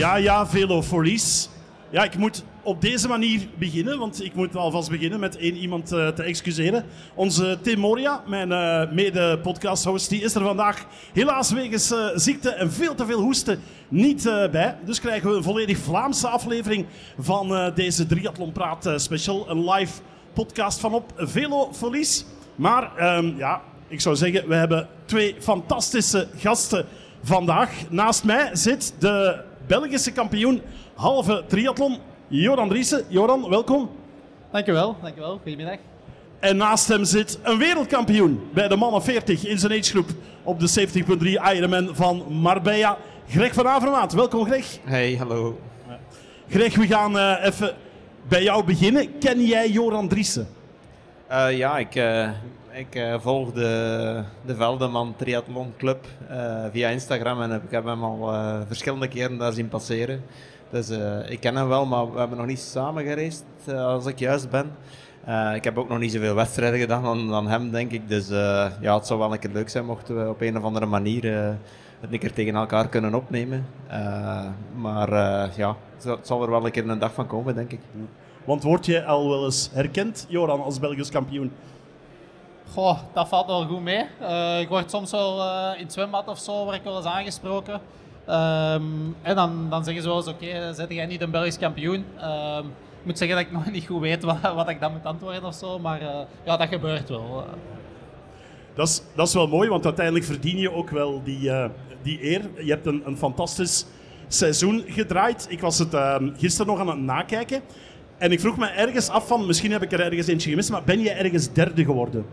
Ja, Velo Folies. Ja, ik moet op deze manier beginnen, want ik moet alvast beginnen met één iemand te excuseren. Onze Tim Moria, mijn mede-podcast-host, die is er vandaag helaas wegens ziekte en veel te veel hoesten niet bij. Dus krijgen we een volledig Vlaamse aflevering van deze Triathlon Praat Special. Een live podcast van op Velo Folies. Maar ik zou zeggen, we hebben twee fantastische gasten vandaag. Naast mij zit de Belgische kampioen halve triathlon, Joran Driessen. Joran, welkom. Dankjewel. Goedemiddag. En naast hem zit een wereldkampioen bij de mannen 40 in zijn agegroep op de 70.3 Ironman van Marbella. Greg van Avermaat. Welkom, Greg. Hey, hallo. Greg, we gaan even bij jou beginnen. Ken jij Joran Driessen? Ik volg de Veldeman Triathlon Club via Instagram en ik heb hem al verschillende keren daar zien passeren. Dus ik ken hem wel, maar we hebben nog niet samen gereisd, als ik juist ben. Ik heb ook nog niet zoveel wedstrijden gedaan dan hem, denk ik. Dus het zou wel een keer leuk zijn mochten we op een of andere manier het een keer tegen elkaar kunnen opnemen. Het zal er wel een keer een dag van komen, denk ik. Want word je al wel eens herkend, Joran, als Belgisch kampioen? Goh, dat valt wel goed mee. Ik word soms wel in het zwembad of zo word ik wel eens aangesproken. En dan zeggen ze wel eens, oké, zet jij niet een Belgisch kampioen? Ik moet zeggen dat ik nog niet goed weet wat ik dan moet antwoorden of zo, maar dat gebeurt wel. Dat is wel mooi, want uiteindelijk verdien je ook wel die eer. Je hebt een fantastisch seizoen gedraaid. Ik was het gisteren nog aan het nakijken. En ik vroeg me ergens af van, misschien heb ik er ergens eentje gemist, maar ben je ergens derde geworden?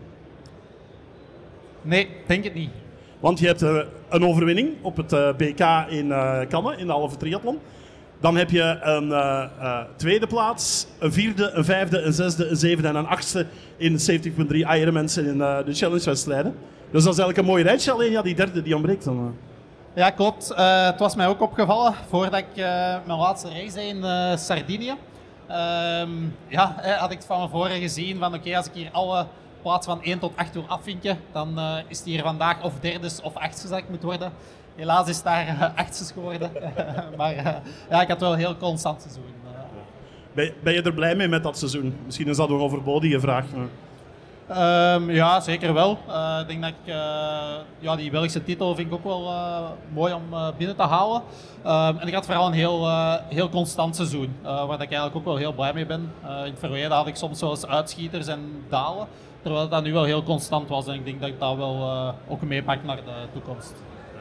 Nee, denk het niet. Want je hebt een overwinning op het BK in Cannes, in de halve triathlon. Dan heb je een tweede plaats, een vierde, een vijfde, een zesde, een zevende en een achtste in 70.3 Ironmans in de challenge-wedstrijden. Dus dat is eigenlijk een mooi rijtje, alleen die derde die ontbreekt dan. Ja, klopt. Het was mij ook opgevallen voordat ik mijn laatste race deed in Sardinië. Had ik het van tevoren gezien van oké, als ik hier alle plaats van 1 tot 8 wil afvinken, dan is het hier vandaag of derdes of achtste dat ik moet worden. Helaas is het daar achtste geworden. Maar ik had wel een heel constant seizoen. Ben je er blij mee met dat seizoen? Misschien is dat een overbodige vraag. Ja, zeker wel. Ik denk dat ik die Belgische titel vind ik ook wel mooi om binnen te halen. En ik had vooral een heel constant seizoen, waar ik eigenlijk ook wel heel blij mee ben. In het verleden had ik soms wel eens uitschieters en dalen, terwijl dat nu wel heel constant was. En ik denk dat ik dat wel ook meepak naar de toekomst.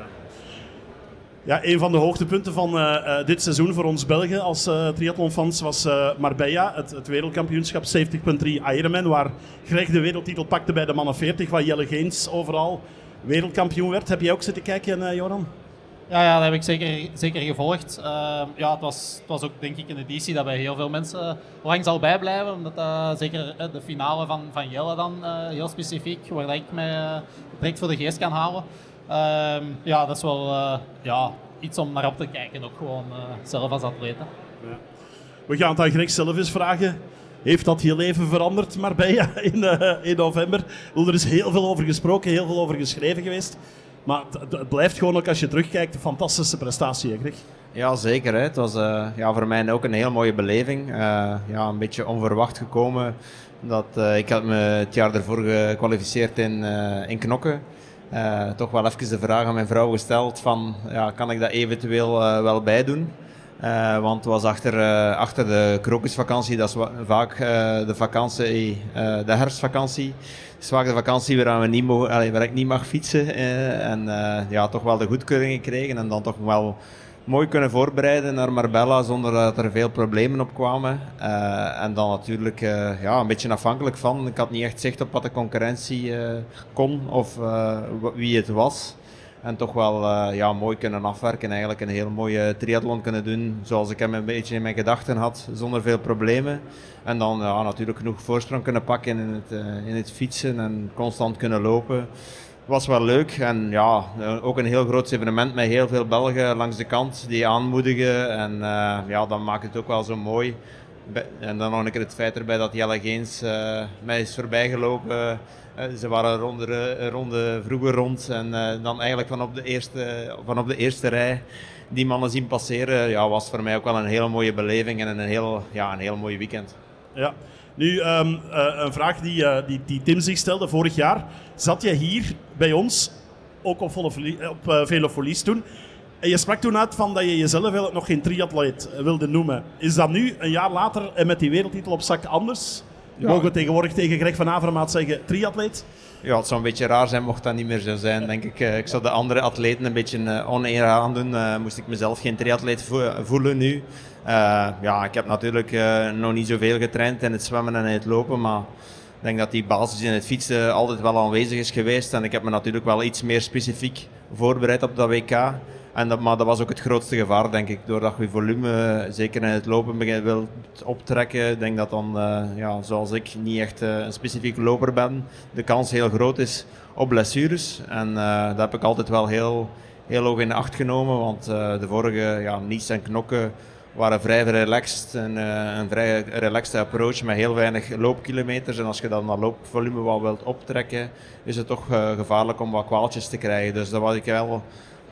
Ja, een van de hoogtepunten van dit seizoen voor ons Belgen als triathlonfans was Marbella, het wereldkampioenschap 70.3 Ironman, waar Greg de wereldtitel pakte bij de mannen 40, waar Jelle Geens overal wereldkampioen werd. Heb jij ook zitten kijken, Joran? Ja, dat heb ik zeker gevolgd. Het was ook denk ik een editie dat bij heel veel mensen lang zal bijblijven, omdat zeker de finale van Jelle dan heel specifiek, waar ik mij direct voor de geest kan halen. Dat is wel iets om naar op te kijken, ook gewoon zelf als atleten. Ja. We gaan het aan Greg zelf eens vragen. Heeft dat je leven veranderd, Marbella, in november? Er is heel veel over gesproken, heel veel over geschreven geweest. Maar het blijft gewoon ook, als je terugkijkt, een fantastische prestatie, hè, Greg? Ja, zeker. Hè. Het was voor mij ook een heel mooie beleving. Een beetje onverwacht gekomen. Ik had me het jaar ervoor gekwalificeerd in Knokke. Toch wel even de vraag aan mijn vrouw gesteld van, kan ik dat eventueel wel bijdoen? Want het was achter de krokusvakantie, dat is vaak de vakantie, de herfstvakantie. Het is vaak de vakantie waar ik niet mag fietsen. Toch wel de goedkeuring gekregen en dan toch wel mooi kunnen voorbereiden naar Marbella zonder dat er veel problemen op kwamen. En dan natuurlijk een beetje afhankelijk van. Ik had niet echt zicht op wat de concurrentie kon of wie het was. En toch wel mooi kunnen afwerken. Eigenlijk een heel mooie triathlon kunnen doen zoals ik hem een beetje in mijn gedachten had, zonder veel problemen. En dan natuurlijk genoeg voorsprong kunnen pakken in het fietsen en constant kunnen lopen. Was wel leuk en ook een heel groot evenement met heel veel Belgen langs de kant die aanmoedigen. En dan maakt het ook wel zo mooi En dan nog een keer het feit erbij dat Jelle Geens mij is voorbijgelopen. Ze waren een ronde vroeger rond. En dan eigenlijk van op de eerste rij die mannen zien passeren, was voor mij ook wel een hele mooie beleving en een heel mooi weekend. Ja. Nu, een vraag die Tim zich stelde vorig jaar. Zat je hier bij ons, ook op Velo Folies toen, en je sprak toen uit van dat je jezelf eigenlijk nog geen triatleet wilde noemen. Is dat nu, een jaar later en met die wereldtitel op zak, anders? Ja. Mogen we tegenwoordig tegen Greg van Avermaat zeggen triatleet? Ja, het zou een beetje raar zijn mocht dat niet meer zo zijn, denk ik. Ik zou de andere atleten een beetje oneer aandoen. Moest ik mezelf geen triatleet voelen nu. Ik heb natuurlijk nog niet zoveel getraind in het zwemmen en in het lopen, maar ik denk dat die basis in het fietsen altijd wel aanwezig is geweest. En ik heb me natuurlijk wel iets meer specifiek voorbereid op dat WK. Maar dat was ook het grootste gevaar, denk ik. Doordat je volume, zeker in het lopen, wilt optrekken. Ik denk dat dan, zoals ik, niet echt een specifiek loper ben. De kans heel groot is op blessures. En dat heb ik altijd wel heel hoog in acht genomen. Want de vorige, Nice en Knokke, waren vrij relaxed. Een vrij relaxed approach met heel weinig loopkilometers. En als je dan dat loopvolume wat wilt optrekken, is het toch gevaarlijk om wat kwaaltjes te krijgen. Dus daar was ik wel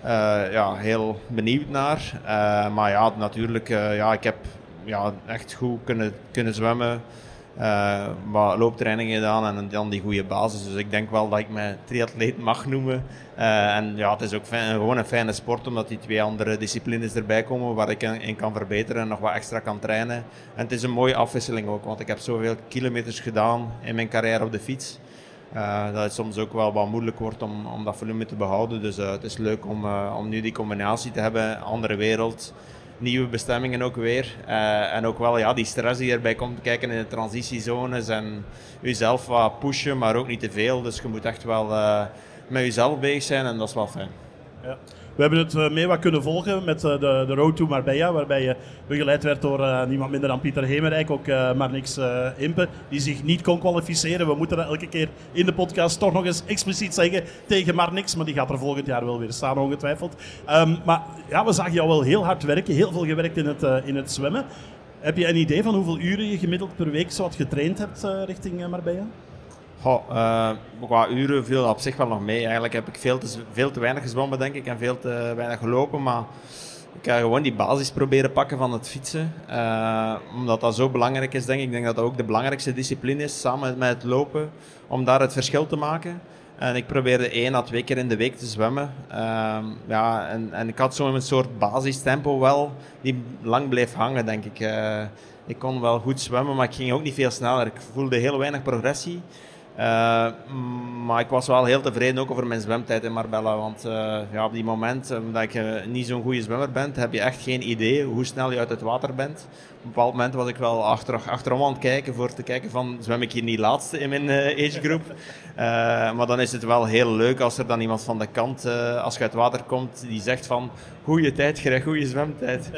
heel benieuwd naar. Maar natuurlijk, ik heb echt goed kunnen zwemmen. Wat looptrainingen gedaan en dan die goede basis. Dus ik denk wel dat ik mij triatleet mag noemen. Het is ook gewoon een fijne sport, omdat die 2 andere disciplines erbij komen waar ik in kan verbeteren en nog wat extra kan trainen. En het is een mooie afwisseling ook, want ik heb zoveel kilometers gedaan in mijn carrière op de fiets. Dat het soms ook wel wat moeilijk wordt om dat volume te behouden. Dus het is leuk om nu die combinatie te hebben. Andere wereld, nieuwe bestemmingen ook weer. En ook wel die stress die erbij komt kijken in de transitiezones. En jezelf wat pushen, maar ook niet te veel. Dus je moet echt wel met jezelf bezig zijn en dat is wel fijn. Ja. We hebben het mee wat kunnen volgen met de Road to Marbella, waarbij je begeleid werd door niemand minder dan Pieter Hemerijk, ook Marnix Impe, die zich niet kon kwalificeren. We moeten dat elke keer in de podcast toch nog eens expliciet zeggen tegen Marnix, maar die gaat er volgend jaar wel weer staan, ongetwijfeld. Maar we zagen jou wel heel hard werken, heel veel gewerkt in het zwemmen. Heb je een idee van hoeveel uren je gemiddeld per week zo wat getraind hebt richting Marbella? Qua uren viel op zich wel nog mee. Eigenlijk heb ik veel te weinig gezwommen, denk ik, en veel te weinig gelopen. Maar ik ga gewoon die basis proberen pakken van het fietsen. Omdat dat zo belangrijk is, denk ik. Ik denk dat dat ook de belangrijkste discipline is, samen met het lopen, om daar het verschil te maken. En ik probeerde 1 à 2 keer in de week te zwemmen. En ik had zo'n soort basistempo wel, die lang bleef hangen, denk ik. Ik kon wel goed zwemmen, maar ik ging ook niet veel sneller. Ik voelde heel weinig progressie. Maar ik was wel heel tevreden ook over mijn zwemtijd in Marbella. Want op die moment dat ik niet zo'n goede zwemmer ben, heb je echt geen idee hoe snel je uit het water bent. Op een bepaald moment was ik wel achterom aan het kijken voor te kijken van, zwem ik hier niet laatste in mijn age group? Maar dan is het wel heel leuk als er dan iemand van de kant, als je uit het water komt, die zegt van, goede tijd, Greg, goede zwemtijd.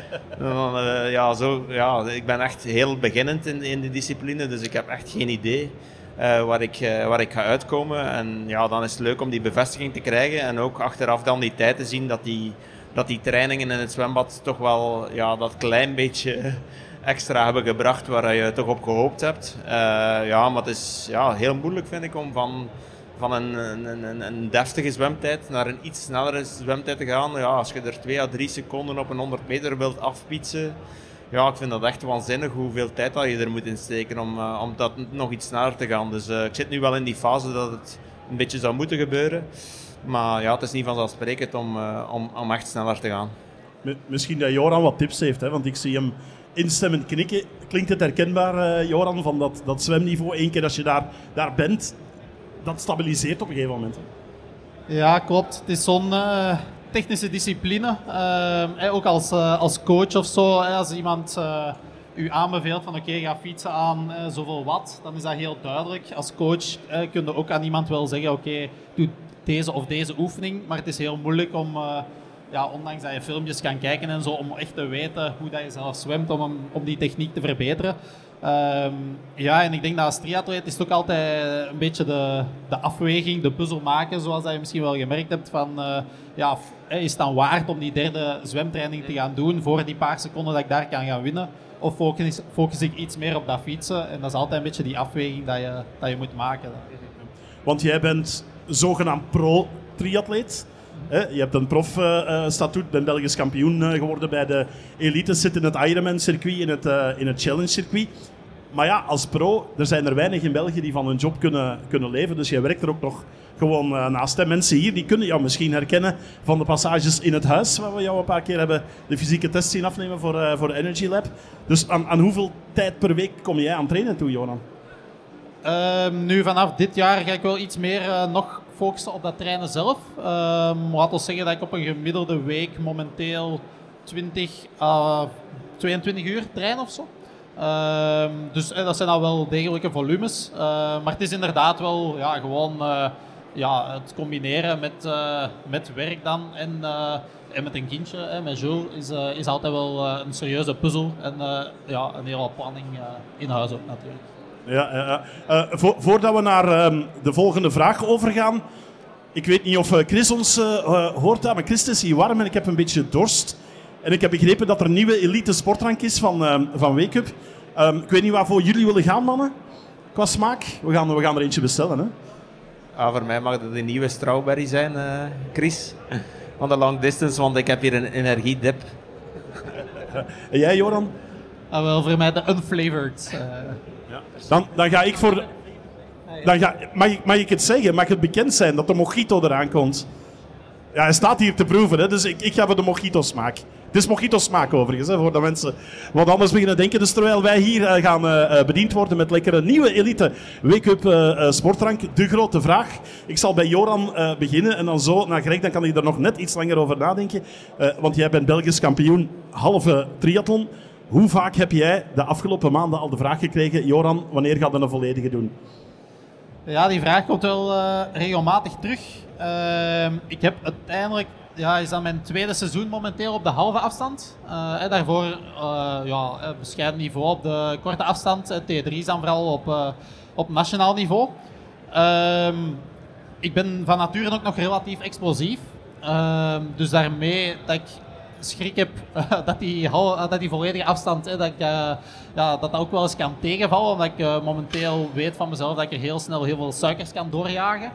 Ik ben echt heel beginnend in de discipline, dus ik heb echt geen idee waar ik ga uitkomen. En dan is het leuk om die bevestiging te krijgen en ook achteraf dan die tijd te zien dat die trainingen in het zwembad toch wel dat klein beetje extra hebben gebracht waar je toch op gehoopt hebt. Maar het is heel moeilijk, vind ik, om van een deftige zwemtijd naar een iets snellere zwemtijd te gaan. Als je er 2 à 3 seconden op een 100 meter wilt afpietsen, ik vind dat echt waanzinnig hoeveel tijd dat je er moet insteken om dat nog iets sneller te gaan. Dus ik zit nu wel in die fase dat het een beetje zou moeten gebeuren. Maar het is niet vanzelfsprekend om echt sneller te gaan. Misschien dat Joran wat tips heeft, hè? Want ik zie hem instemmend knikken. Klinkt het herkenbaar, Joran, van dat zwemniveau? 1 keer als je daar bent, dat stabiliseert op een gegeven moment. Hè? Ja, klopt. Het is zo'n technische discipline. Ook als coach of zo, als iemand u aanbeveelt van oké, ga fietsen aan zoveel watt, dan is dat heel duidelijk. Als coach kun je ook aan iemand wel zeggen oké, doe deze of deze oefening, maar het is heel moeilijk om, ondanks dat je filmpjes kan kijken en zo, om echt te weten hoe dat je zelf zwemt, om die techniek te verbeteren. Ja, en ik denk dat als triatleet is het ook altijd een beetje de afweging, de puzzel maken, zoals dat je misschien wel gemerkt hebt van... is het dan waard om die derde zwemtraining te gaan doen voor die paar seconden dat ik daar kan gaan winnen? Of focus ik iets meer op dat fietsen? En dat is altijd een beetje die afweging dat je moet maken. Want jij bent zogenaamd pro-triatleet. Je hebt een prof-statuut, bent Belgisch kampioen geworden bij de elite. Zit in het Ironman-circuit, in het Challenge-circuit. Maar ja, als pro, er zijn er weinig in België die van hun job kunnen leven. Dus jij werkt er ook nog gewoon naast. Hè. Mensen hier die kunnen jou misschien herkennen van de passages in het huis, waar we jou een paar keer hebben de fysieke test zien afnemen voor de Energy Lab. Dus aan hoeveel tijd per week kom jij aan trainen toe, Joran? Nu vanaf dit jaar ga ik wel iets meer nog focussen op dat trainen zelf. Laten we zeggen dat ik op een gemiddelde week momenteel 22 uur train of zo. Dus dat zijn al wel degelijke volumes. Maar het is inderdaad wel gewoon het combineren met werk dan en met een kindje. Met Jules is altijd wel een serieuze puzzel en een hele planning in huis ook natuurlijk. Ja. Voordat we naar de volgende vraag overgaan. Ik weet niet of Chris ons hoort, maar Chris, het is hier warm en ik heb een beetje dorst. En ik heb begrepen dat er een nieuwe elite sportrank is van Wake Up. Ik weet niet waarvoor jullie willen gaan, mannen, qua smaak. We gaan er eentje bestellen, hè? Voor mij mag dat een nieuwe strawberry zijn, Chris. Van de long distance, want ik heb hier een energiedip. En jij, Joran? Wel, voor mij de unflavored. Dan ga ik voor... Mag ik het zeggen? Mag het bekend zijn dat de mojito eraan komt? Ja, hij staat hier te proeven, hè, dus ik ga voor de mojito smaak. Het is mojito smaak overigens, hè, voordat mensen wat anders beginnen denken. Dus terwijl wij hier gaan bediend worden met lekkere nieuwe elite wake-up sportdrank. De grote vraag. Ik zal bij Joran beginnen en dan zo naar Greg. Dan kan hij er nog net iets langer over nadenken. Want jij bent Belgisch kampioen halve triathlon. Hoe vaak heb jij de afgelopen maanden al de vraag gekregen, Joran, wanneer gaat je een volledige doen? Ja, die vraag komt wel regelmatig terug. Ik heb uiteindelijk, is dat mijn tweede seizoen momenteel op de halve afstand. Daarvoor bescheiden niveau op de korte afstand. T3 is dan vooral op nationaal niveau. Ik ben van nature ook nog relatief explosief. Dus daarmee dat ik schrik heb dat die volledige afstand, dat ook wel eens kan tegenvallen. Omdat ik momenteel weet van mezelf dat ik er heel snel heel veel suikers kan doorjagen.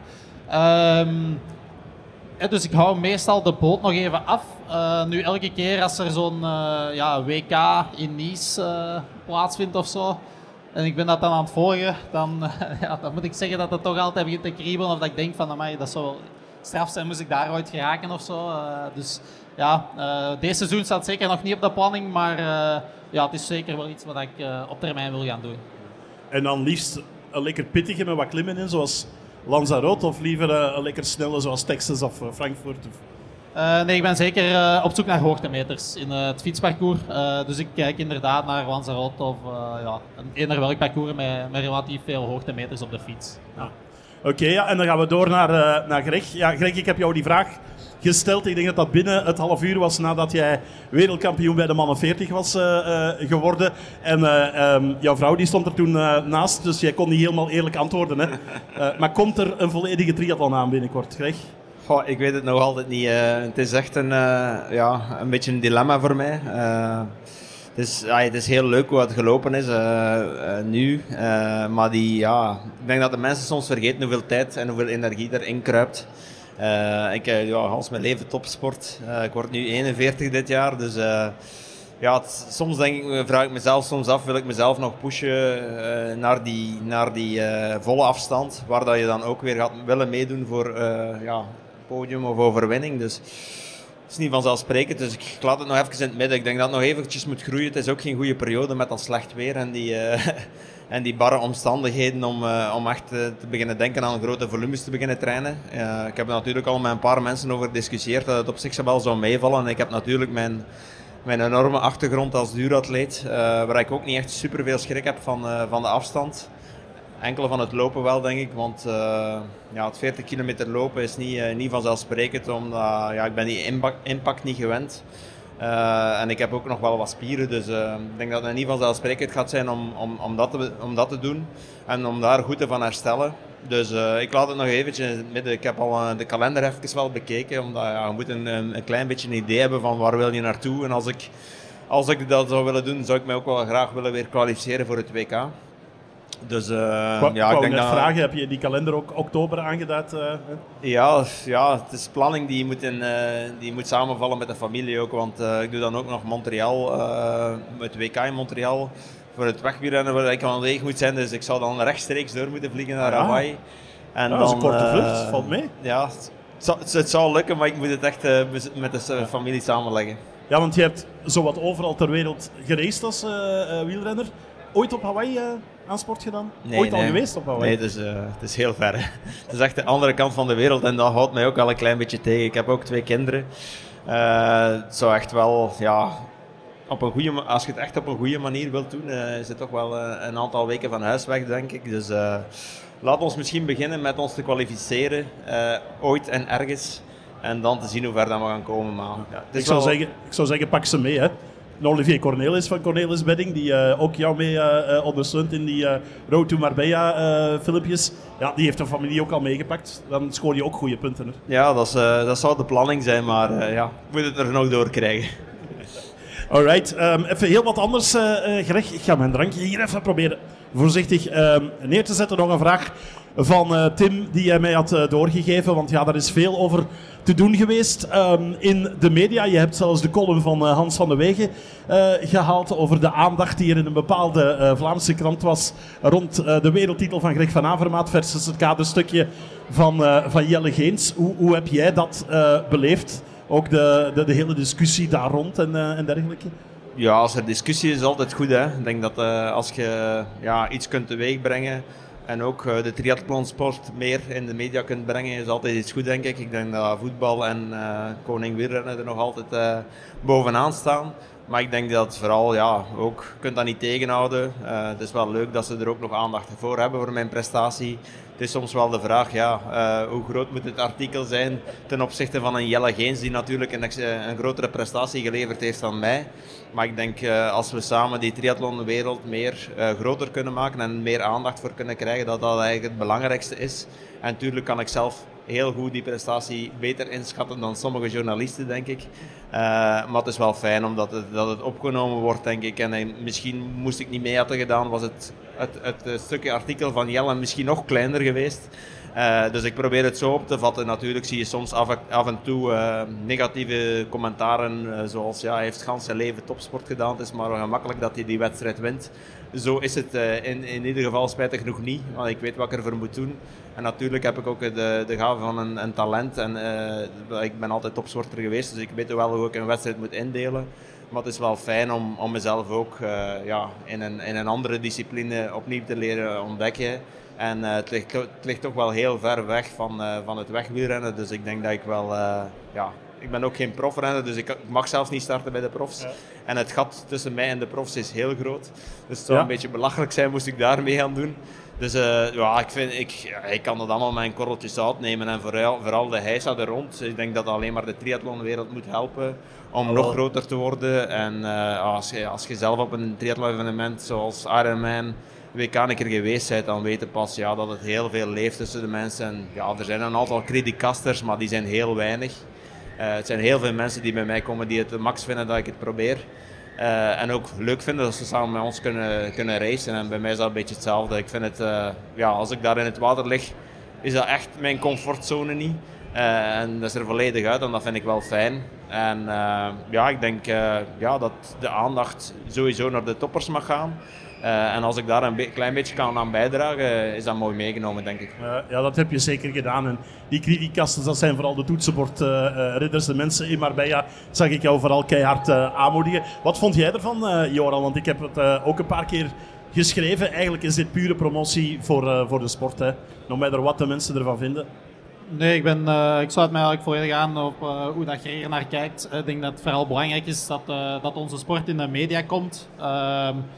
Dus ik hou meestal de boot nog even af. Nu elke keer als er zo'n WK in Nice plaatsvindt of zo, en ik ben dat dan aan het volgen, dan moet ik zeggen dat het toch altijd begint te kriebelen. Of dat ik denk van, amai, dat zou wel straf zijn, moest ik daar ooit geraken of zo. Deze seizoen staat zeker nog niet op de planning, maar het is zeker wel iets wat ik op termijn wil gaan doen. En dan liefst een lekker pittige met wat klimmen in, zoals Lanzarote, of liever een lekker snelle zoals Texas of Frankfurt? Nee, ik ben zeker op zoek naar hoogtemeters in het fietsparcours. Dus ik kijk inderdaad naar Lanzarote of eender welk parcours met relatief veel hoogtemeters op de fiets. Ja. Oké, en dan gaan we door naar Greg. Ja, Greg, ik heb jou die vraag gesteld. Ik denk dat dat binnen het half uur was nadat jij wereldkampioen bij de mannen 40 was geworden. En jouw vrouw die stond er toen naast, dus jij kon niet helemaal eerlijk antwoorden. Hè? Maar komt er een volledige triathlon aan binnenkort, Greg? Goh, ik weet het nog altijd niet. Het is echt een beetje een dilemma voor mij. Het is heel leuk hoe het gelopen is nu. Maar ik denk dat de mensen soms vergeten hoeveel tijd en hoeveel energie erin kruipt. Als mijn leven topsport. Ik word nu 41 dit jaar, dus soms vraag ik mezelf soms af, wil ik mezelf nog pushen naar die volle afstand, waar dat je dan ook weer gaat willen meedoen voor podium of overwinning. Dus het is niet vanzelfsprekend, dus ik laat het nog even in het midden. Ik denk dat het nog eventjes moet groeien. Het is ook geen goede periode met dat slecht weer en die barre omstandigheden om echt te beginnen denken aan grote volumes te beginnen trainen. Ik heb er natuurlijk al met een paar mensen over gediscussieerd dat het op zich wel zou meevallen. En ik heb natuurlijk mijn enorme achtergrond als duuratleet, waar ik ook niet echt superveel schrik heb van de afstand. Enkele van het lopen wel, denk ik, want het 40 kilometer lopen is niet vanzelfsprekend, omdat ik ben die impact niet gewend. En ik heb ook nog wel wat spieren, dus ik denk dat het niet vanzelfsprekend gaat zijn om dat te doen. En om daar goed van herstellen. Dus ik laat het nog eventjes in het midden. Ik heb al de kalender even wel bekeken, omdat je moet een klein beetje een idee hebben van waar wil je naartoe. En als ik dat zou willen doen, zou ik mij ook wel graag willen weer kwalificeren voor het WK. Dus ik denk net vragen, heb je die kalender ook oktober aangeduid? Ja, het is planning die moet samenvallen met de familie ook, want ik doe dan ook nog Montreal, het WK in Montreal, voor het wegwielrennen waar ik aanwezig moet zijn, dus ik zou dan rechtstreeks door moeten vliegen naar Hawaii. En dat is een korte vlucht, valt mee. Ja, het zou lukken, maar ik moet het echt met de familie samenleggen. Ja, want je hebt zowat overal ter wereld geraced als wielrenner. Ooit op Hawaii aan sport gedaan? Ooit al geweest op Hawaii? Nee, het is heel ver. Het is echt de andere kant van de wereld en dat houdt mij ook wel een klein beetje tegen. Ik heb ook 2 kinderen. Het zou echt wel, ja, als je het echt op een goede manier wilt doen, is het toch wel een aantal weken van huis weg, denk ik. Dus laat ons misschien beginnen met ons te kwalificeren, ooit en ergens. En dan te zien hoe ver dat we gaan komen. Maar, ja, ik zou zeggen, pak ze mee, hè. Olivier Cornelis van Cornelis Bedding, die ook jou mee ondersteunt in die Road to Marbella filmpjes. Ja, die heeft de familie ook al meegepakt. Dan scoor je ook goede punten. Hè. Ja, dat zou de planning zijn, maar ik moet het er nog door krijgen. Alright, even heel wat anders, Greg. Ik ga mijn drankje hier even proberen voorzichtig neer te zetten. Nog een vraag van Tim die hij mij had doorgegeven, want ja, daar is veel over te doen geweest in de media. Je hebt zelfs de column van Hans van de Wegen gehaald over de aandacht die er in een bepaalde Vlaamse krant was rond de wereldtitel van Greg van Avermaat versus het kaderstukje van Jelle Geens. Hoe heb jij dat beleefd? Ook de hele discussie daar rond en dergelijke? Ja, als er discussie is, altijd goed. Hè? Ik denk dat als je iets kunt teweegbrengen en ook de triathlonsport meer in de media kunt brengen, is altijd iets goed, denk ik. Ik denk dat voetbal en koning wielrennen er nog altijd bovenaan staan. Maar ik denk dat vooral, ook, je kunt dat niet tegenhouden. Het is wel leuk dat ze er ook nog aandacht voor hebben voor mijn prestatie. Het is soms wel de vraag, hoe groot moet het artikel zijn ten opzichte van een Jelle Geens die natuurlijk een grotere prestatie geleverd heeft dan mij. Maar ik denk als we samen die triathlonwereld meer groter kunnen maken en meer aandacht voor kunnen krijgen, dat dat eigenlijk het belangrijkste is. En natuurlijk kan ik zelf heel goed die prestatie beter inschatten dan sommige journalisten, denk ik. Maar het is wel fijn omdat het opgenomen wordt, denk ik. En misschien moest ik niet mee hadden gedaan, was het stukje artikel van Jelle misschien nog kleiner geweest. Dus ik probeer het zo op te vatten. Natuurlijk zie je soms af en toe negatieve commentaren, zoals hij heeft gans zijn leven topsport gedaan. Het is maar gemakkelijk dat hij die wedstrijd wint. Zo is het in ieder geval spijtig genoeg niet, want ik weet wat ik ervoor moet doen. En natuurlijk heb ik ook de gave van een talent en ik ben altijd topsporter geweest, dus ik weet wel hoe ik een wedstrijd moet indelen. Maar het is wel fijn om mezelf ook in een andere discipline opnieuw te leren ontdekken. En het ligt toch wel heel ver weg van het wegwielrennen, dus ik denk dat ik wel... Ik ben ook geen profrenner, dus ik mag zelfs niet starten bij de profs. Ja. En het gat tussen mij en de profs is heel groot. Dus het zou een beetje belachelijk zijn moest ik daar mee gaan doen. Dus ik kan dat allemaal met een korreltje zout nemen. En vooral de heisa er rond. Ik denk dat alleen maar de triathlonwereld moet helpen om nog groter te worden. En als je zelf op een triathlon-evenement zoals Ironman WK een keer geweest bent, dan weet je pas dat het heel veel leeft tussen de mensen. En er zijn een aantal criticasters, maar die zijn heel weinig. Het zijn heel veel mensen die bij mij komen die het de max vinden dat ik het probeer. En ook leuk vinden dat ze samen met ons kunnen racen. En bij mij is dat een beetje hetzelfde. Ik vind het, als ik daar in het water lig, is dat echt mijn comfortzone niet. En dat is er volledig uit en dat vind ik wel fijn. En ik denk dat de aandacht sowieso naar de toppers mag gaan. En als ik daar een klein beetje kan aan bijdragen, is dat mooi meegenomen, denk ik. Dat heb je zeker gedaan. En die criticasters, dat zijn vooral de toetsenbordridders, de mensen in Marbella, zag ik jou vooral keihard aanmoedigen. Wat vond jij ervan, Joran? Want ik heb het ook een paar keer geschreven. Eigenlijk is dit pure promotie voor de sport. Hè. No matter wat de mensen ervan vinden. Nee, ik sluit mij eigenlijk volledig aan op hoe dat je er naar kijkt. Ik denk dat het vooral belangrijk is dat onze sport in de media komt.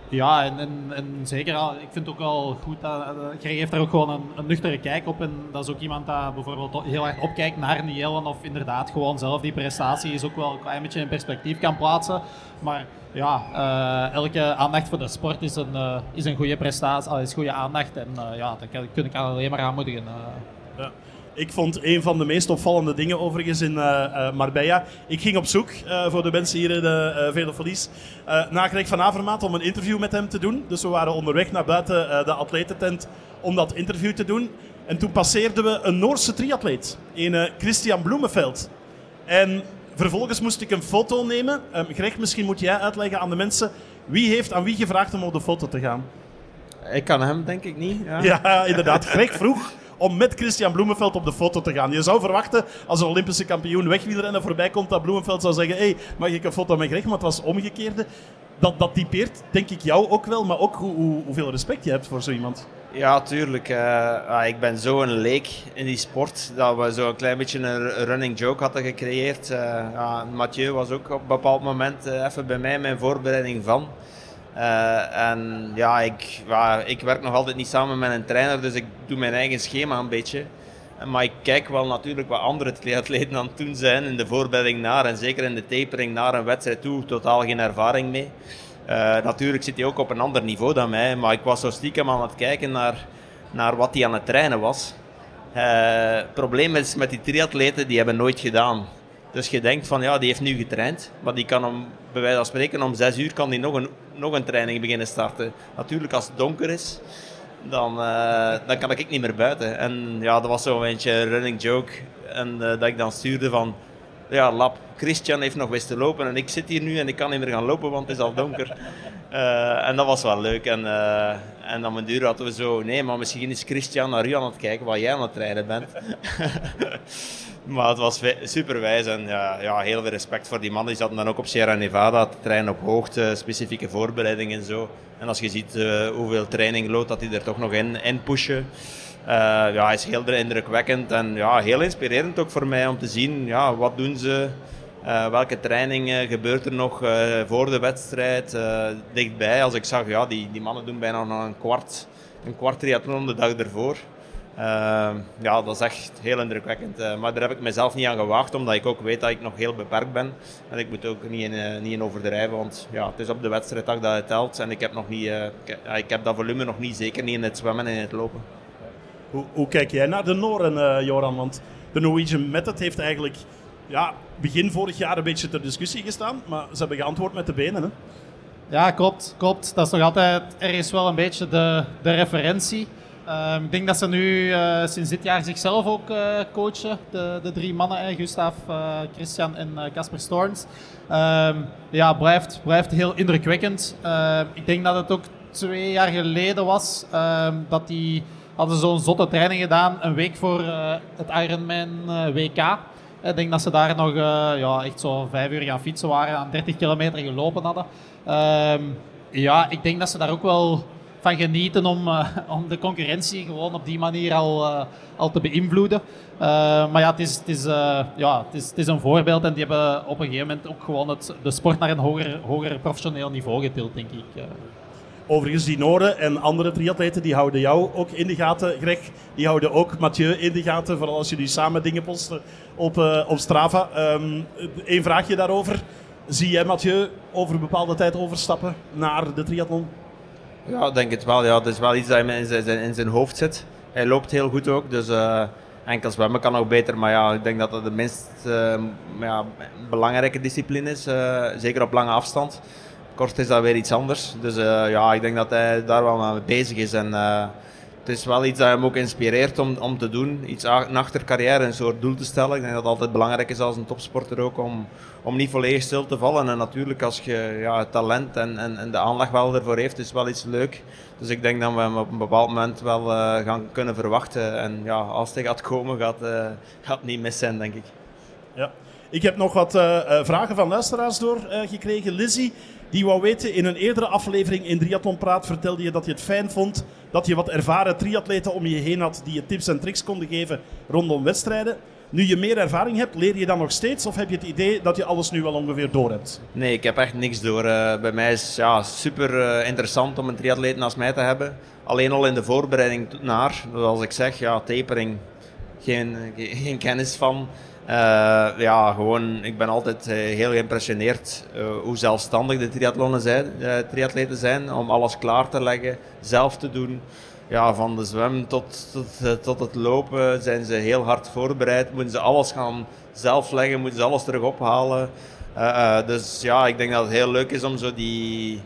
Ja, en zeker, ik vind het ook wel goed dat Greg heeft daar ook gewoon een nuchtere kijk op. En dat is ook iemand dat bijvoorbeeld heel erg opkijkt naar Nielen of inderdaad gewoon zelf die prestatie is ook wel een klein beetje in perspectief kan plaatsen. Maar ja, elke aandacht voor de sport is een goede prestatie, is goede aandacht. En dat kun ik alleen maar aanmoedigen. Ja. Ik vond een van de meest opvallende dingen overigens in Marbella. Ik ging op zoek voor de mensen hier in de Velofolies naar Greg van Avermaat om een interview met hem te doen. Dus we waren onderweg naar buiten de atletentent om dat interview te doen. En toen passeerden we een Noorse triatleet, een Christian Bloemenveld. En vervolgens moest ik een foto nemen. Greg, misschien moet jij uitleggen aan de mensen wie heeft aan wie gevraagd om op de foto te gaan. Ik kan hem denk ik niet. Ja, ja inderdaad. Greg vroeg om met Christian Bloemenveld op de foto te gaan. Je zou verwachten, als een Olympische kampioen wegwielrennen voorbij komt, dat Bloemenveld zou zeggen, hey, mag ik een foto met Greg? Maar het was omgekeerde. Dat typeert, denk ik, jou ook wel, maar ook hoeveel respect je hebt voor zo iemand. Ja, tuurlijk. Ik ben zo'n leek in die sport dat we zo een klein beetje een running joke hadden gecreëerd. Mathieu was ook op een bepaald moment even bij mij in mijn voorbereiding van. Ik werk nog altijd niet samen met een trainer, dus ik doe mijn eigen schema een beetje. Maar ik kijk wel natuurlijk wat andere triatleten aan het doen zijn in de voorbereiding naar en zeker in de tapering naar een wedstrijd toe, totaal geen ervaring mee. Natuurlijk zit hij ook op een ander niveau dan mij, maar ik was zo stiekem aan het kijken naar wat hij aan het trainen was. Het probleem is met die triatleten, die hebben nooit gedaan. Dus je denkt van ja, die heeft nu getraind, maar die kan bij wijze van spreken om 6 uur kan die nog een training beginnen starten. Natuurlijk als het donker is, dan kan ik niet meer buiten. En ja, dat was zo'n beetje een running joke. En dat ik dan stuurde van ja, lap, Christian heeft nog wist te lopen en ik zit hier nu en ik kan niet meer gaan lopen, want het is al donker. En dat was wel leuk. En dan mijn duur hadden we zo, nee, maar misschien is Christian naar u aan het kijken wat jij aan het trainen bent. Maar het was super wijs en heel veel respect voor die man. Die zaten dan ook op Sierra Nevada te trainen op hoogte, specifieke voorbereiding en zo. En als je ziet hoeveel training load dat hij er toch nog in pushen. Hij is heel indrukwekkend en heel inspirerend ook voor mij om te zien wat doen ze. Welke training gebeurt er nog voor de wedstrijd, dichtbij. Als ik zag, die mannen doen bijna nog een kwart triathlon de dag ervoor. Dat is echt heel indrukwekkend. Maar daar heb ik mezelf niet aan gewaagd, omdat ik ook weet dat ik nog heel beperkt ben. En ik moet ook niet in overdrijven, want het is op de wedstrijddag dat het telt. En ik heb dat volume nog niet, zeker niet in het zwemmen en in het lopen. Hoe kijk jij naar de Noren, Joran? Want de Norwegian Method heeft eigenlijk begin vorig jaar een beetje ter discussie gestaan, maar ze hebben geantwoord met de benen. Hè? Ja, klopt. Dat is nog altijd ergens wel een beetje de referentie. Ik denk dat ze nu sinds dit jaar zichzelf ook coachen, de 3 mannen, Gustav, Christian en Casper Storns. Blijft heel indrukwekkend. Ik denk dat het ook 2 jaar geleden was dat die hadden zo'n zotte training gedaan, een week voor het Ironman WK. Ik denk dat ze daar nog echt zo 5 uur gaan fietsen waren, aan 30 kilometer gelopen hadden. Ik denk dat ze daar ook wel van genieten om de concurrentie gewoon op die manier al te beïnvloeden. Het is een voorbeeld en die hebben op een gegeven moment ook gewoon de sport naar een hoger professioneel niveau getild, denk ik. Overigens, die Noren en andere triatleten die houden jou ook in de gaten, Greg. Die houden ook Mathieu in de gaten, vooral als jullie samen dingen posten op Strava. Eén vraagje daarover. Zie jij Mathieu over een bepaalde tijd overstappen naar de triathlon? Ja, ik denk het wel. Ja. Het is wel iets dat in zijn hoofd zit. Hij loopt heel goed ook, dus enkel zwemmen kan nog beter. Maar ik denk dat dat de minst belangrijke discipline is, zeker op lange afstand. Kort is dat weer iets anders. Dus ik denk dat hij daar wel mee bezig is. En het is wel iets dat hem ook inspireert om te doen. Iets achter carrière, een soort doel te stellen. Ik denk dat het altijd belangrijk is als een topsporter ook om niet volledig stil te vallen. En natuurlijk als je het talent en de aanleg wel ervoor heeft, is wel iets leuk. Dus ik denk dat we hem op een bepaald moment wel gaan kunnen verwachten. En als hij gaat komen, gaat het niet mis zijn, denk ik. Ja. Ik heb nog wat vragen van luisteraars doorgekregen. Lizzie, die wou weten, in een eerdere aflevering in Triathlon Praat vertelde je dat je het fijn vond dat je wat ervaren triatleten om je heen had die je tips en tricks konden geven rondom wedstrijden. Nu je meer ervaring hebt, leer je dan nog steeds? Of heb je het idee dat je alles nu wel ongeveer door hebt? Nee, ik heb echt niks door. Bij mij is het super interessant om een triatleet naast mij te hebben. Alleen al in de voorbereiding naar, zoals ik zeg, tapering, geen kennis van. Gewoon, ik ben altijd heel geïmpressioneerd hoe zelfstandig de triatleten zijn om alles klaar te leggen, zelf te doen. Ja, van de zwem tot het lopen zijn ze heel hard voorbereid. Moeten ze alles gaan zelf leggen, moeten ze alles terug ophalen. Dus ik denk dat het heel leuk is om zo die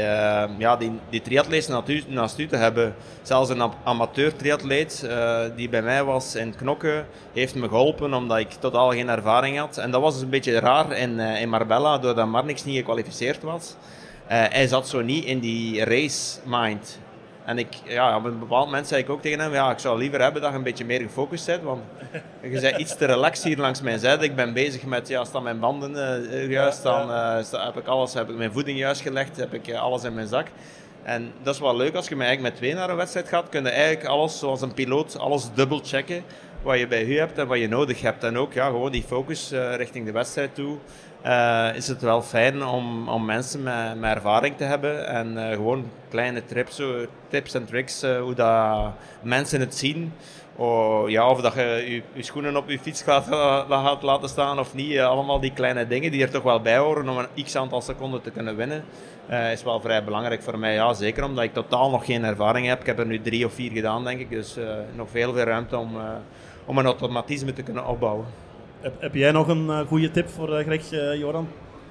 triatleets naast u te hebben. Zelfs een amateur triatleet die bij mij was in Knokke, heeft me geholpen omdat ik totaal geen ervaring had. En dat was dus een beetje raar in Marbella, doordat Marnix niet gekwalificeerd was. Hij zat zo niet in die race mind. En op een bepaald moment zei ik ook tegen hem, ik zou liever hebben dat je een beetje meer gefocust bent, want je bent iets te relaxed hier langs mijn zijde. Ik ben bezig met, staan mijn banden juist, dan heb ik mijn voeding juist gelegd, heb ik alles in mijn zak. En dat is wel leuk, als je eigenlijk met 2 naar een wedstrijd gaat, kun je eigenlijk alles, zoals een piloot, alles dubbel checken, wat je bij u hebt en wat je nodig hebt. En ook gewoon die focus richting de wedstrijd toe. Is het wel fijn om mensen met ervaring te hebben en gewoon kleine tips en tricks hoe dat mensen het zien. Of dat je je schoenen op je fiets gaat laten staan of niet. Allemaal die kleine dingen die er toch wel bij horen om een x aantal seconden te kunnen winnen. Is wel vrij belangrijk voor mij. Zeker omdat ik totaal nog geen ervaring heb. Ik heb er nu 3 of 4 gedaan, denk ik. Dus nog veel ruimte om een automatisme te kunnen opbouwen. Heb jij nog een goede tip voor Greg, Joran?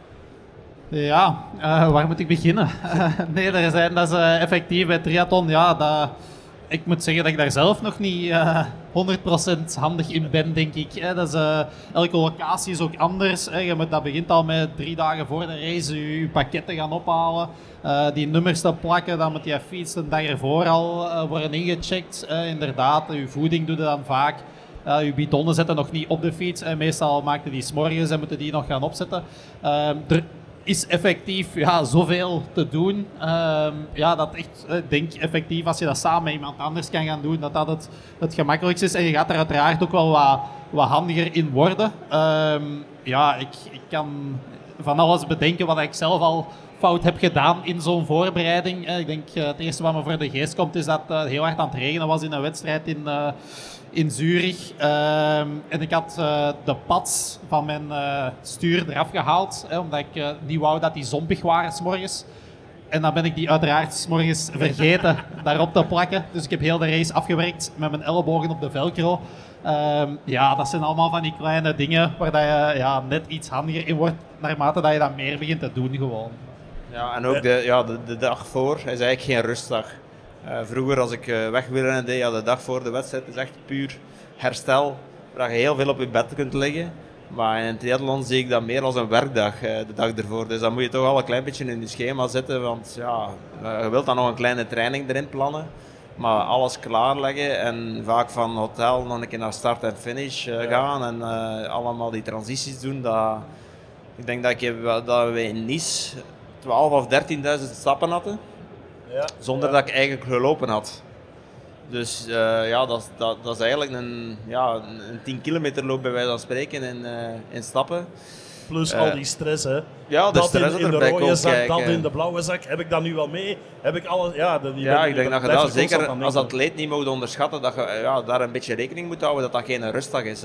Ja, waar moet ik beginnen? Dat is effectief bij triathlon. Ik moet zeggen dat ik daar zelf nog niet 100% handig in ben, denk ik. Elke locatie is ook anders. Dat begint al met 3 dagen voor de race je pakketten gaan ophalen. Die nummers te plakken, dan moet je fiets de dag ervoor al worden ingecheckt. Inderdaad, je voeding doe je dan vaak. Je bidonnen zetten nog niet op de fiets. Meestal maakten die 's morgens en moeten die nog gaan opzetten. Er is effectief zoveel te doen. Dat echt, denk effectief, als je dat samen met iemand anders kan gaan doen, dat het gemakkelijkst is. En je gaat er uiteraard ook wel wat handiger in worden. Ik kan van alles bedenken wat ik zelf al fout heb gedaan in zo'n voorbereiding. Ik denk het eerste wat me voor de geest komt is dat het heel hard aan het regenen was in een wedstrijd in Zurich. En ik had de pads van mijn stuur eraf gehaald, omdat ik niet wou dat die zompig waren 's morgens. En dan ben ik die uiteraard 's morgens vergeten daarop te plakken. Dus ik heb heel de race afgewerkt met mijn ellebogen op de velcro. Dat zijn allemaal van die kleine dingen waar dat je net iets handiger in wordt naarmate dat je dat meer begint te doen gewoon. Ja, en ook de dag voor is eigenlijk geen rustdag. Vroeger als ik wegwielrennen deed, de dag voor de wedstrijd is echt puur herstel. Waar je heel veel op je bed kunt liggen. Maar in het triathlon zie ik dat meer als een werkdag, de dag ervoor. Dus dan moet je toch al een klein beetje in je schema zitten. Want je wilt dan nog een kleine training erin plannen. Maar alles klaarleggen en vaak van hotel nog een keer naar start en finish gaan. En allemaal die transities doen. Ik denk dat we in Nice 12.000 of 13.000 stappen hadden. Zonder dat ik eigenlijk gelopen had. Dus dat is eigenlijk een 10 kilometer loop bij wijze van spreken in stappen. Plus al die stress, hè. Ja, de stress in de rode zak, dat in de blauwe zak. Heb ik dat nu wel mee? Heb ik alles... ik denk dat je dat zeker als atleet niet moet onderschatten, dat je daar een beetje rekening moet houden, dat dat geen rustdag is.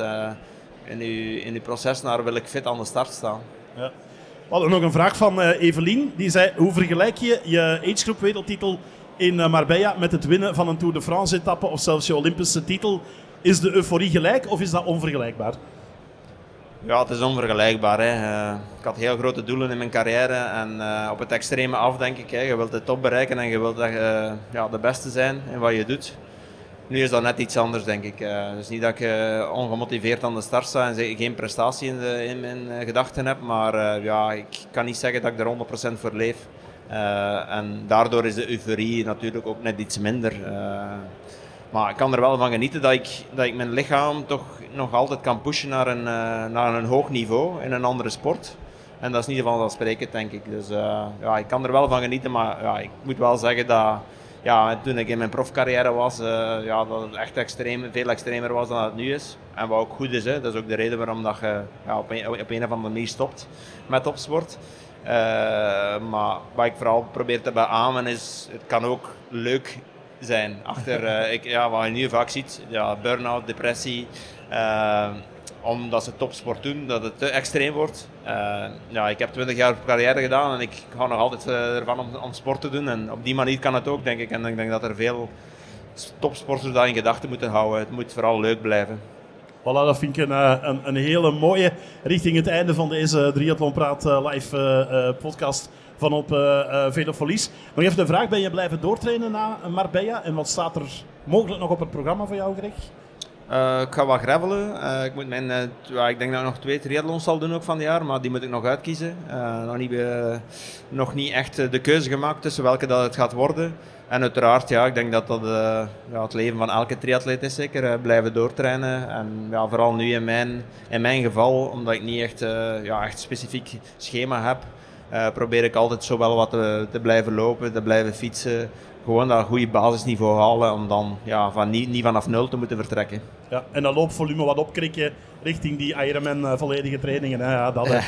In je proces naar wil ik fit aan de start staan. Ja. We hadden nog een vraag van Evelien. Die zei, hoe vergelijk je agegroep wereldtitel in Marbella met het winnen van een Tour de France etappe of zelfs je Olympische titel? Is de euforie gelijk of is dat onvergelijkbaar? Ja, het is onvergelijkbaar. Hè. Ik had heel grote doelen in mijn carrière en op het extreme af denk ik. Je wilt de top bereiken en je wilt de beste zijn in wat je doet. Nu is dat net iets anders, denk ik. Dus niet dat ik ongemotiveerd aan de start sta en geen prestatie in mijn gedachten heb. Maar ik kan niet zeggen dat ik er 100% voor leef. En daardoor is de euforie natuurlijk ook net iets minder. Maar ik kan er wel van genieten dat ik mijn lichaam toch nog altijd kan pushen naar een hoog niveau in een andere sport. En dat is niet vanzelfsprekend, denk ik. Dus ik kan er wel van genieten, maar ik moet wel zeggen dat Ja, toen ik in mijn profcarrière was, ja, dat het echt veel extremer was dan het nu is. En wat ook goed is, hè. Dat is ook de reden waarom dat je op een of andere manier stopt met topsport. Maar wat ik vooral probeer te beamen is, het kan ook leuk zijn. Wat je nu vaak ziet, burn-out, depressie, omdat ze topsport doen, dat het te extreem wordt. Ik heb 20 jaar carrière gedaan en ik ga nog altijd ervan om sport te doen. En op die manier kan het ook, denk ik. En ik denk dat er veel topsporters dat in gedachten moeten houden. Het moet vooral leuk blijven. Voilà, dat vind ik een hele mooie richting het einde van deze Triathlon Praat live podcast van op Velo Folies. Nog even de vraag, ben je blijven doortrainen na Marbella? En wat staat er mogelijk nog op het programma voor jou, Greg? Ik ga wat gravelen. Ik denk dat ik nog 2 triathlons zal doen ook van het jaar, maar die moet ik nog uitkiezen. Nog niet echt de keuze gemaakt tussen welke dat het gaat worden. En uiteraard, ik denk dat het leven van elke triatleet is zeker. Blijven doortrainen. En vooral nu in mijn geval, omdat ik niet echt specifiek schema heb, probeer ik altijd zo wel wat te blijven lopen, te blijven fietsen. Gewoon dat goede basisniveau halen om dan niet vanaf 0 te moeten vertrekken. Ja, en dan loopvolume wat opkrikken richting die Ironman volledige trainingen. Hè?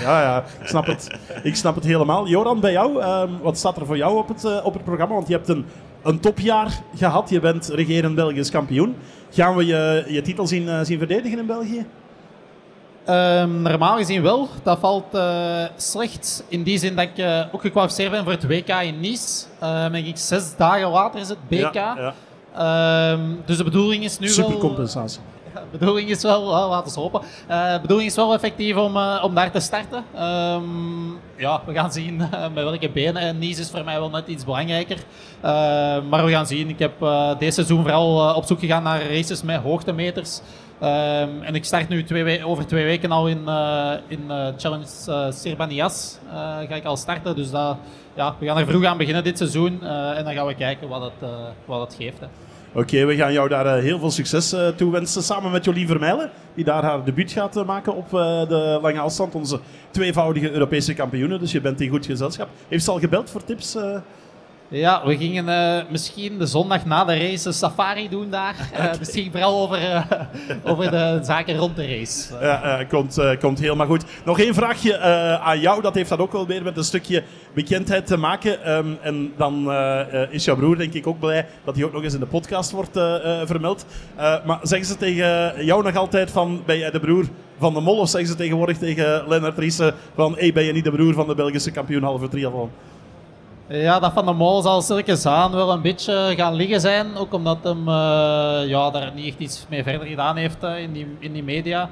Ik snap het helemaal. Joran, bij jou, wat staat er voor jou op het programma? Want je hebt een topjaar gehad. Je bent regerend Belgisch kampioen. Gaan we je titel zien verdedigen in België? Normaal gezien wel. Dat valt slecht in die zin dat ik ook gekwalificeerd ben voor het WK in Nice. Denk ik 6 dagen later is het BK. Ja. Dus de bedoeling is nu Supercompensatie. De bedoeling is wel, laten we hopen. De bedoeling is wel effectief om daar te starten. We gaan zien met welke benen. Nice is voor mij wel net iets belangrijker. Maar we gaan zien. Ik heb deze seizoen vooral op zoek gegaan naar races met hoogtemeters. En ik start nu over 2 weken al in Challenge Sirbaniyas. Ga ik al starten. Dus we gaan er vroeg aan beginnen dit seizoen. En dan gaan we kijken wat het geeft. Hè. Oké, we gaan jou daar heel veel succes toe wensen. Samen met Jolien Vermeilen, die daar haar debuut gaat maken op de lange afstand. Onze 2-voudige Europese kampioene. Dus je bent in goed gezelschap. Heeft ze al gebeld voor tips? Ja, we gingen misschien de zondag na de race een safari doen daar. Dus het ging vooral over de zaken rond de race. Komt helemaal goed. Nog één vraagje aan jou. Dat heeft dan ook wel weer met een stukje bekendheid te maken. En dan is jouw broer denk ik ook blij dat hij ook nog eens in de podcast wordt vermeld. Maar zeggen ze tegen jou nog altijd van, ben jij de broer van de Mol? Of zeggen ze tegenwoordig tegen Lennart Riese van, ben je niet de broer van de Belgische kampioen halve triathlon? Ja, dat van de Mol zal stilletjes aan wel een beetje gaan liggen zijn. Ook omdat hem daar niet echt iets mee verder gedaan heeft in die media.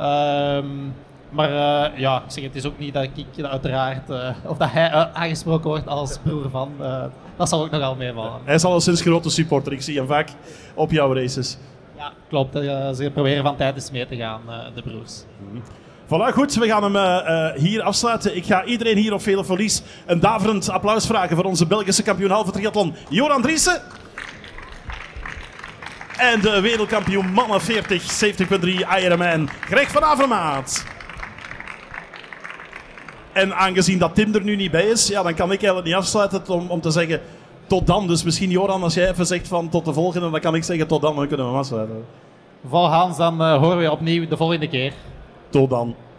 Ik zeg, het is ook niet dat ik uiteraard... of dat hij aangesproken wordt als broer van. Dat zal ook nogal meevallen. Hij is al sinds grote supporter. Ik zie hem vaak op jouw races. Ja, klopt. Ze proberen van tijd eens mee te gaan, de broers. Voilà, goed. We gaan hem hier afsluiten. Ik ga iedereen hier op Velo Folies een daverend applaus vragen voor onze Belgische kampioen halve triathlon, Joran Driessen. En de wereldkampioen mannen 70.3 Ironman, Greg van Avermaat. En aangezien dat Tim er nu niet bij is, dan kan ik eigenlijk niet afsluiten om te zeggen tot dan. Dus misschien Joran, als jij even zegt van tot de volgende, dan kan ik zeggen tot dan, dan kunnen we hem afsluiten. Vol Hans, dan horen we opnieuw de volgende keer. Tot dan.